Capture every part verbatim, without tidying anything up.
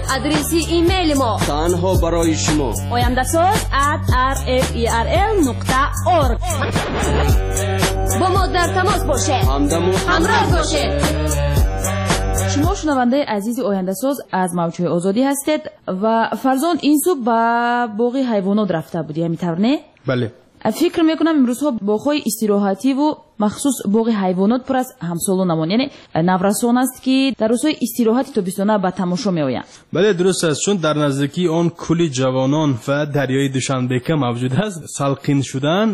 آدرس ایمیل ما تنها برای شما oyandasaz at r f e r l نقطه org. با ما در تماس باشه، همدم و همراه باشه. شما شنونده عزیز آینده‌ساز از موجهای آزادی هستید و فرزان این صبح به باغ حیوانات رفته بودی، همینطور نه؟ بله. فکر میکنم امروزها باغ‌های استراحتی و مخصوص باغ حیوانات پر از همسالانمان، یعنی نورسان است که در روزهای استراحت تابستانه به تماشا میآیند. بله درست است، چون در نزدیکی آن کولی جوانان و دریای دوشنبه موجود است. سالقین شدن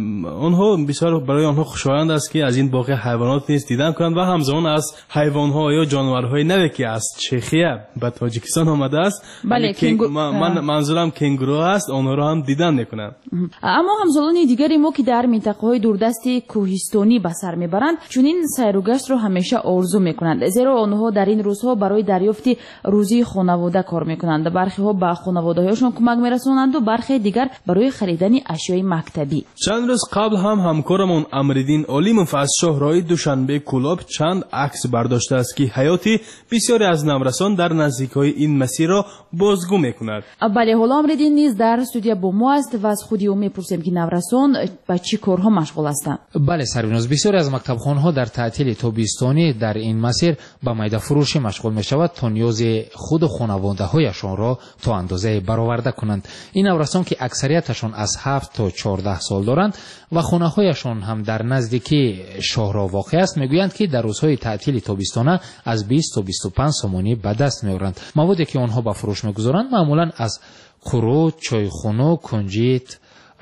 آنها بسیار برای آنها خوشایند است که از این باغ حیوانات نیز دیدن کنند و همزمان از حیوان‌ها یا جانورهای نوی که از چخیه به تاجیکستان آمده است. بله کنگ... من منظورم کنگرو است، آنها را هم دیدن میکنند. اما همزمان دیگری ما که در منطقه‌های دوردست کوهستانی به سر میبرند چنین سیر و گشت را همیشه آرزو میکنند، زیرا آنها در این روزها برای دریافت روزی خانواده کار میکنند. برخی ها به خانواده‌هایشان کمک میرسانند و برخی دیگر برای خریدن اشیای مکتبی. چند روز قبل هم همکارمون امرالدین علیموف از شهرهای دوشنبه کلاب چند عکس برداشته است که حیاتی بسیاری از نورسان در نزدیک‌های این مسیر را بازگو میکند. بله، حالا امرالدین نیز در استودیو با ما است و از خودی او میپرسیم که نورسان با چی کارها مشغول هستند. بله سربیناز، بسیاری از مکتبخانه‌ها در تعطیل تابستانی در این مسیر با میده فروشی مشغول میشود تا نیاز خود خانواده‌هایشان را تا اندازه برآورده کنند. این نورسان که اکثریتشان از هفت تا چهارده سال دارند و خانه‌هایشان هم در نزدیکی شهرها واقع است، میگویند که در روزهای تعطیل تابستانه از بیست تا بیست و پنج سومانی به دست میآورند. موادی که آنها به فروش میگذارند معمولا از قرو، چایخانه، کنجیت،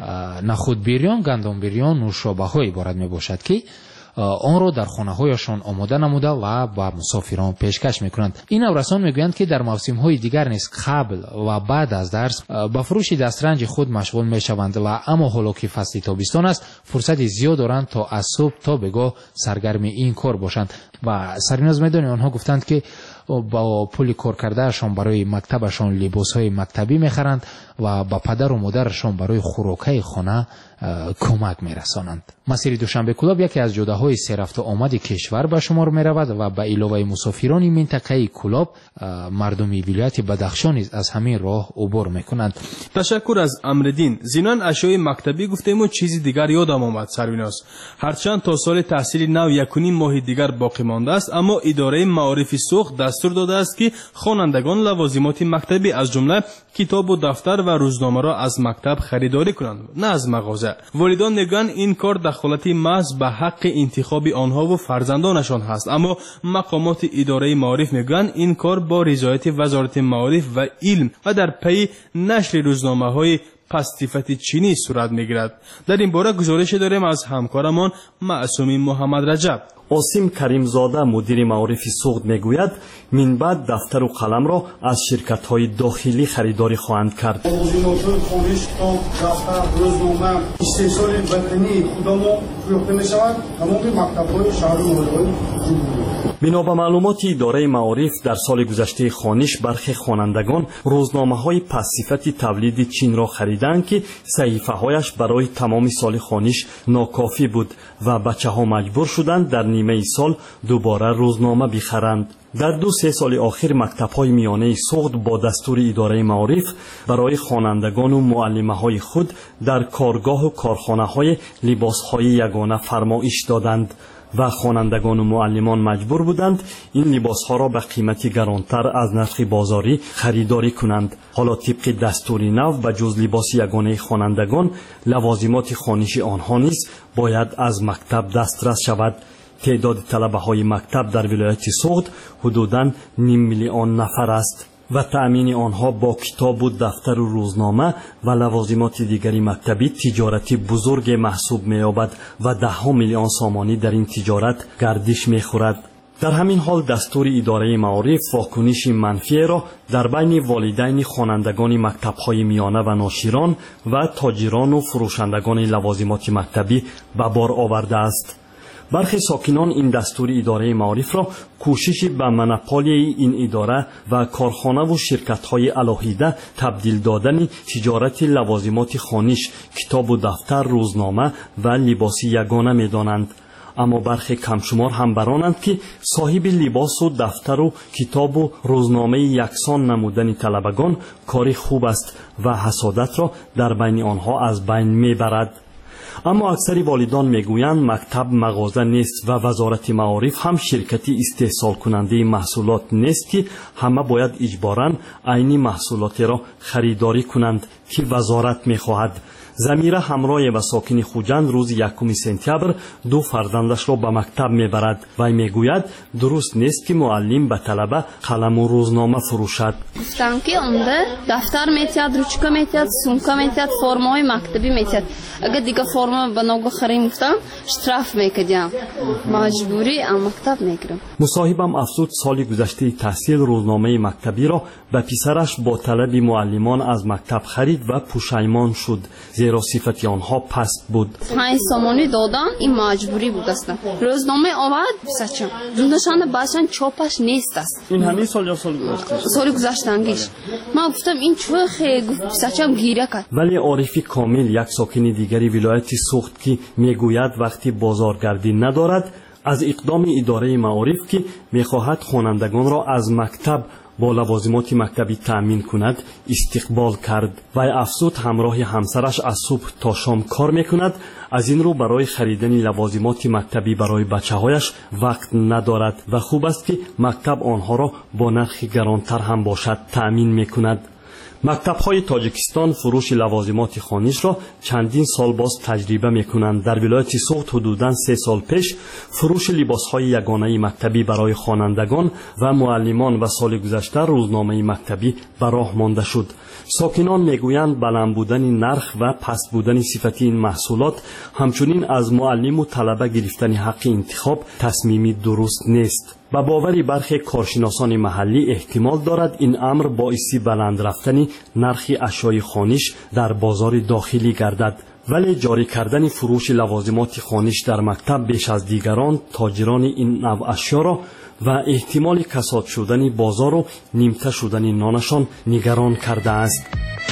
نخود بیریان، گندم بیریان، نوشابه های عبارت می باشد که آن را در خانه هایشان آماده نموده و با مسافران پیشکش می کنند. این نورسان می گویند که در موسم های دیگر نیز قبل و بعد از درس با فروش دسترنج خود مشغول می شوند و اما حالا که فصل تابستان است فرصت زیاد دارند تا از صبح تا بگاه سرگرم این کار باشند. و سریناز میدانی آنها گفتند که با پول کار کردهشان برای مکتبشان لباس های مکتبی میخرند و با پدر و مادرشان برای خوراکهای خانه کمک میرسانند. مسیر دوشنبه کلاب یکی از جاده های سررفت و آمد کشور به شمار میرود و به علاوه مسافران منطقه کلاب مردم ولایت بدخشان نیز از همین راه عبور میکنند. تشکر از امرالدین. زینان اشیای مکتبی گفتیم و چیزی دیگر یادم آمد سرویناس. هرچند تا سال تحصیل نو یک و نیم ماه دیگر باقی مانده است، اما اداره معارف سوخت دستور داده است که خوانندگان لوازمات مکتبی از جمله کتاب و دفتر و روزنامه را از مکتب خریداری کنند، نه از مغازه. والدان میگویند این کار دخالتی محض به حق انتخاب آنها و فرزندانشان هست، اما مقامات اداره معارف میگویند این کار با رضایت وزارت معارف و علم و در پی نشر روزنامه های پستیفت چینی صورت میگیرد. در این باره گزارش داریم از همکارمان معصومی محمد رجب. آسیم کریمزاده مدیر معارف سوخت میگوید من بعد دفتر و قلم را از شرکت های داخلی خریداری خواهند کرد. لوازمات خانش، کتاب، دفتر، روزنامه، استحصال وطنی خودمون فروخته میشود تمام مکتب‌های شهر و محله‌های جمهوری. بنا به معلومات اداره معارف در سال گذشته خوانش برخی خوانندگان روزنامه های پس‌صفت تولید چین را خریدند که صحیفه هایش برای تمام سال خوانش ناکافی بود و بچه ها مجبور شدند در نیمه سال دوباره روزنامه بخرند. در دو سه سال آخر مکتب‌های میانه سوخت با دستور اداره معارف برای خوانندگان و معلمه‌های خود در کارگاه و کارخانه‌های لباس‌های یگانه فرمایش دادند و خوانندگان و معلمان مجبور بودند این لباس‌ها را به قیمتی گرانتر از نرخ بازاری خریداری کنند. حالا طبق دستور نو به جز لباس یگانه خوانندگان لوازمات خوانشی آنها نیز باید از مکتب دسترس شود. تعداد طلبه های مکتب در ولایت سوخت حدوداً نیم میلیون نفر است و تأمین آنها با کتاب و دفتر و روزنامه و لوازمات دیگری مکتبی تجارتی بزرگ محسوب می‌یابد و ده ها میلیون سامانی در این تجارت گردش می‌خورد. در همین حال دستور اداره معارف واکنش منفی را در بین والدین خوانندگان مکتب‌های میانه و ناشران و تاجران و فروشندگان لوازمات مکتبی به بار آورده است. برخی ساکنان این دستور اداره معارف را کوشش به منپالی این اداره و کارخانه و شرکت‌های علاهیده تبدیل دادن تجارت لوازمات خوانش، کتاب و دفتر، روزنامه و لباس یگانه می‌دانند. аммо бархе камшумор ҳам баронанд ки соҳиби либосу дафтару китобу рӯзномаи яксон намудани талабагон кори хуб аст ва ҳасодатро дар байни онҳо аз байн мебарад. аммо аксари волидон мегӯянд мактаб мағоза нест ва вазорати маориф ҳам ширкати истеҳсолкунандаи маҳсулот нест ки ҳама бояд иҷборан айни маҳсулотеро харидорӣ кунанд ки вазорат мехоҳад. замира ҳамроҳе ва сокини хуҷанд рӯзи якуми сентябр ду фарзандашро ба мактаб мебарад. вай мегӯяд дуруст нест ки муаллим ба талаба қаламу рӯзнома фурӯшад. гуфтам ки онда дафтар метиҳад, ручка метиҳад, сумка метиҳад, формаҳои мактабӣ метиҳад. агар дигар форма ба нав бихарем гуфтам штраф мекардем. маҷбурӣ аз мактаб мегирам. мусоҳибам афзуд соли гузаштаи таҳсил рӯзномаи мактабиро ба писараш бо талаби муаллимон аз мактаб харид ва пушаймон шуд, зеро сифати онҳо паст буд. панҷ сомонӣ додам, ин маҷбурӣ будастам. рӯзнома овард писачам. зундашанда баъзан чопаш нест аст. ин ҳамин сол ё соли гузашта? соли гузаштангиш. ман гуфтам ин чӯ хе гуфт писачам гиря кард. вале орифи комил, як сокини дигари вилояти Суғд ки мегӯяд вақти бозоргардӣ надорад, аз иқдоми идораи маориф ки мехоҳад хонандагонро аз мактаб бо лавозимоти мактабӣ таъмин кунад истиқбол кард. вай афзуд ҳамроҳи ҳамсараш аз субҳ то шом кор мекунад, аз ин рӯ барои харидани лавозимоти мактабӣ барои бачаҳояш вақт надорад ва хуб аст ки мактаб онҳоро бо нархи гаронтар ҳам бошад таъмин мекунад. мактабҳои тоҷикистон фурӯши лавозимоти хонишро чандин сол боз таҷриба мекунанд. дар вилояти Суғд ҳудудан се сол пеш фурӯши либосҳои ягонаи мактабӣ барои хонандагон ва муаллимон ва соли гузашта рӯзномаи мактабӣ ба роҳ монда шуд. сокинон мегӯянд баланд будани нарх ва паст будани сифати ин маҳсулот ҳамчунин аз муаллиму талаба гирифтани ҳаққи интихоб тасмими дуруст нест. ба бовари бархе коршиносони маҳаллӣ эҳтимол дорад ин амр боиси баланд рафтани нархи ашёи хониш дар бозори дохилӣ гардад. вале ҷорӣ кардани фурӯши лавозимоти хониш дар мактаб беш аз дигарон тоҷирони ин нав ашёро ва эҳтимоли касод шудани бозору нимта шудани нонашон нигарон кардааст.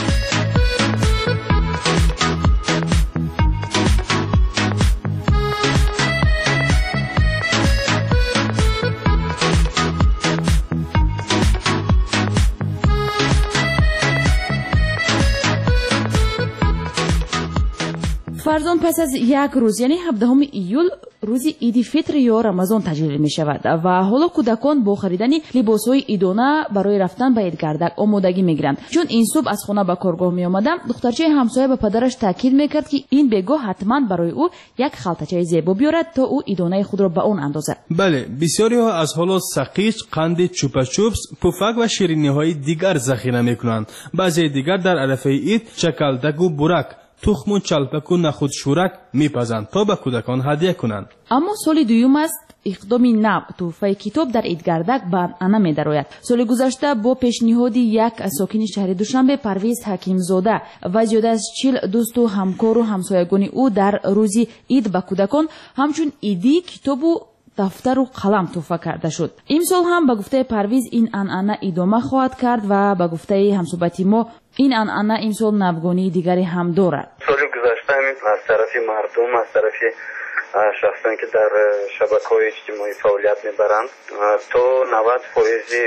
фарзон пас аз як рӯз яъне ҳабдаҳуми июл рӯзи иди фитр ё рамазон таҷлил мешавад ва ҳоло кӯдакон бо харидани либосҳои идона барои рафтан ба идгардак омодагӣ мегиранд. чун ин субҳ аз хона ба коргоҳ меомадам, духтарчаи ҳамсоя ба падараш таъкид мекард ки ин бегоҳ ҳатман барои ӯ як халтачаи зебо биёрад, то ӯ идонаи худро ба он андозад. бале, бисёриҳо аз ҳоло сақич, қанди чупачупс, пуфак ва шириниҳои дигар захира мекунанд. баъзеи дигар дар арафаи ид чакалдагу бурак, тухму чалпаку нахудшурак мепазанд то ба кӯдакон ҳадия кунанд. аммо соли дуюм аст иқдоми нав тӯҳфаи китоб дар идгардак ба анъана медарояд. соли гузашта бо пешниҳоди як сокини шаҳри Душанбе, Парвиз Ҳакимзода ва зиёда аз чил дӯсту ҳамкору ҳамсоягони ӯ дар рӯзи ид ба кӯдакон ҳамчун идӣ китобу дафтару қалам тӯҳфа карда шуд. имсол ҳам ба гуфтаи Парвиз ин анъана идома хоҳад кард ва ба гуфтаи ҳамсӯҳбати мо ин анъана имсол навгонии дигаре ҳам дорад. соли гузашта аз тарафи мардум, аз тарафи шахсоне ки дар шабакаҳои иҷтимоӣ фаъолият мебаранд, то навад фоизи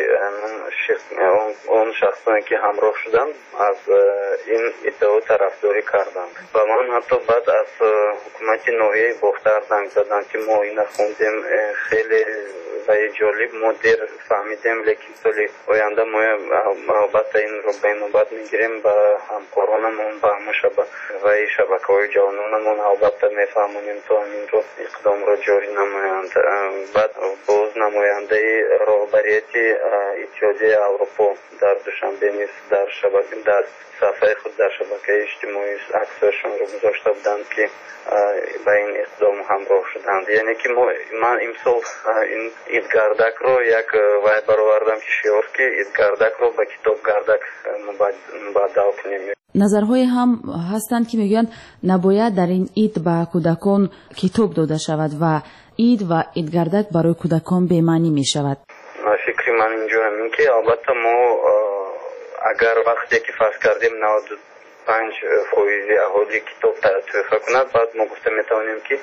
он шахсоне ки ҳамроҳ шуданд аз ин иддао тарафдорӣ карданд. ва ман ҳатто баъд аз ҳукумати ноҳияи Бохтар занг заданд ки мо ина хондем, хеле ва ҷолиб мо дер фаҳмидем, лекин соли оянда мо албатта инро ба инобат мегирем. ба ҳамкоронамон ба ҳама ваи шабакаҳои ҷавононамон албатта мефаҳмонем то ҳаминро иқдомро ҷорӣ намоянд. баъд боз намояндаи роҳбарияти иттиҳодияи Аврупо дар Душанбе низ дар шабака дар сафҳаи худ дар шабакаи иҷтимоӣ аксҳояшонро гузошта буданд ки ба ин иқдом ҳамроҳ шуданд. яъне ки мо ман имсол ин идгардакро як вай баровардам ки шиёр ки идгардакро ба китобгардак мубаддал кунем. назарҳое ҳам ҳастанд ки мегӯянд набояд дар ин ид ба кӯдакон китоб дода шавад ва ид ва идгардак барои кӯдакон бемаънӣ мешавад. фикри ман инҷо ҳамин ки албатта мо агар вақте ки фарз кардем پنج فویزی اهالی کتاب تحفه کند. بعد ما گفته میتوانیم که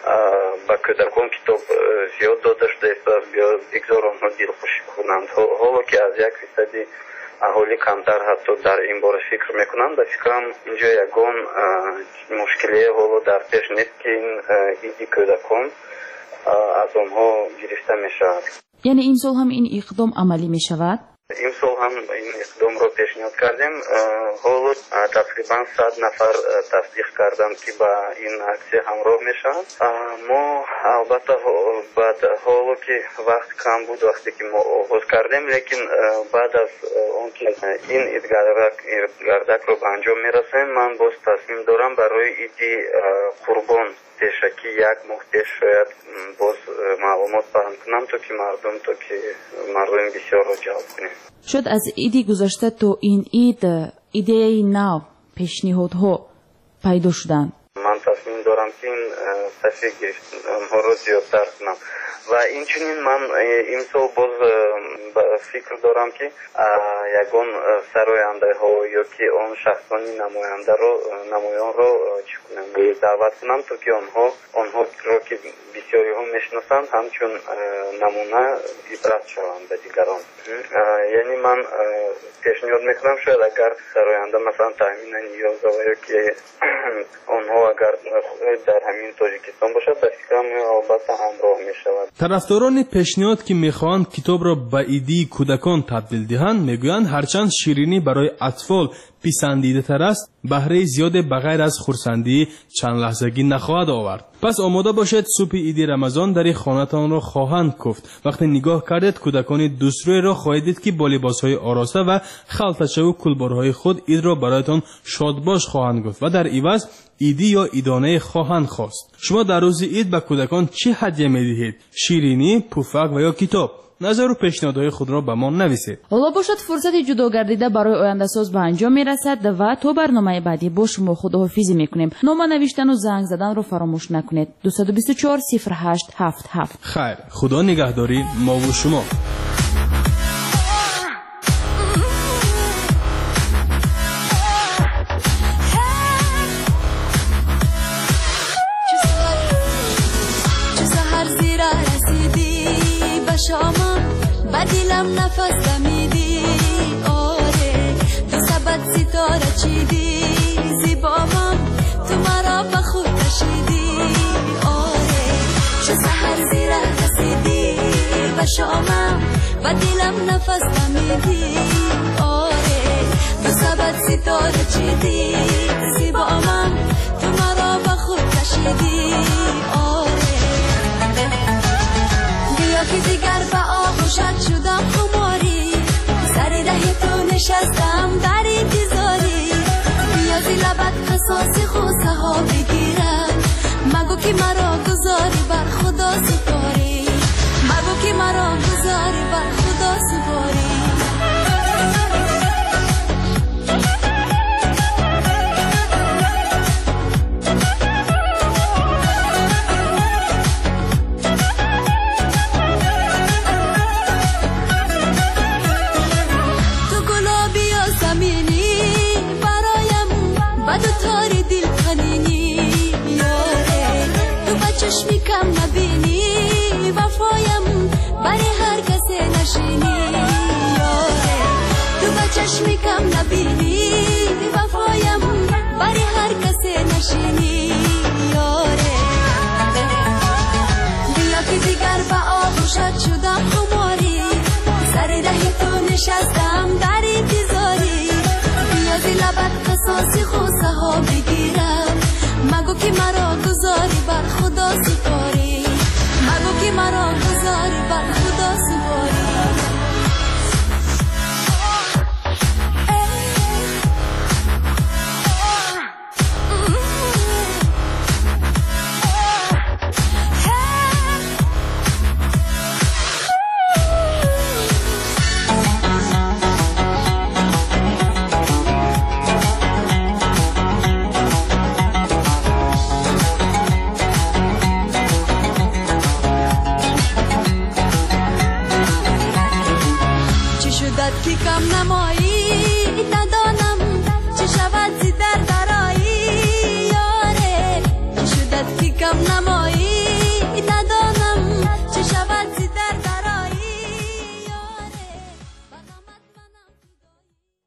با کودکان کتاب زیاد داده شده است بیا بگذار آنها دلخوشی کنند. حالا که از یک فیصدی اهالی کمتر حتی در این باره فکر میکنند، به فکرم اینجا یگان مشکلی حالا در پیش نیست که این ایدی کودکان از آنها گرفته میشود. یعنی این سال هم این اقدام عملی میشود؟ این سال هم این اقدام را پیشنهاد کردیم. حالا تقریبا صد نفر تصدیق کردم که با این اکسیه همراه میشن. ما البته بعد حالا که وقت کم بود وقتی که ما آغاز کردیم، لیکن بعد از اون که این گردک رو به انجام میرسیم، من باز تصمیم دارم برای ایدی قربان پیشکی یک ماه پیش شاید باز معلومات پهن کنم تا که مردم تا که مردم بسیار رو جلب کنیم. شد از ایدی گذشته تو این اید ایده نو پیشنهادها پیدا شدن. من تصمیم دارم که این تصفیه گرفتن ها رو زیادتر کنم و اینچنین من این سال باز فکر دارم که یگان سراینده ها یا که آن شخصانی نماینده رو نمایان رو چی کنم دعوت کنم تا که آنها آنها رو که بسیاری ها میشناسند همچون نمونه عبرت شوند به دیگران. یعنی من پیشنهاد میکنم شاید اگر سراینده مثلا تامین نیاز یا که آنها اگر در همین تاجیکستان باشد به فکرم البته همراه میشود. طرفداران پیشنهاد که میخواهند کتاب را به ایدی کودکان تبدیل دهند میگویند هرچند شیرینی برای اطفال پسندیده تر است، بهره زیاد بغیر از خرسندی چند لحظگی نخواهد آورد. پس آماده باشید صبح عید رمضان در خانه‌تان را خواهند کفت. وقتی نگاه کردید کودکان دوسروی را خواهید دید که با لباسهای آراسته و خلطچه و کلبارهای خود عید را برایتان شادباش خواهند گفت و در عوض ایدی یا ایدانه خواهند خواست. شما در روز عید به کودکان چه هدیه می‌دهید؟ شیرینی، پفک و یا کتاب؟ نظر و پیشنهادهای خود را به ما نویسید. حالا باشد فرصت جدا گردیده برای آینده ساز به انجام میرسد و تا برنامه بعدی با شما خداحافظی میکنیم. نامه نوشتن و زنگ زدن رو فراموش نکنید. دو دو چهار صفر هشت هفت هفت. خیر، خدا نگهداری ما و شما. شامم بدیلم نفس دمیدی، آره تو سبت ستاره چیدی، زیبامم تو مرا به خود کشیدی، آره چه سحر زیره رسیدی به شامم بدیلم نفس دمیدی، آره تو سبت ستاره چیدی، زیبامم تو مرا به خود کشیدی، آره که دیگر به آغوشت شدم خماری، سر ره تو نشستم در انتظاری، نیازی لبت قصاص خوزه ها بگیرم، مگو که مرا گذاری بر خدا سپاری، مگو که مرا گذاری بر خدا سپاری. چشمی کم نبینی وفایم برای هر کسی نشینی، یاره تو با چشمی کم نبینی وفایم برای هر کسی نشینی، یاره بیا که دیگر با آغوشت شدم خماری، سر ره تو نشستم در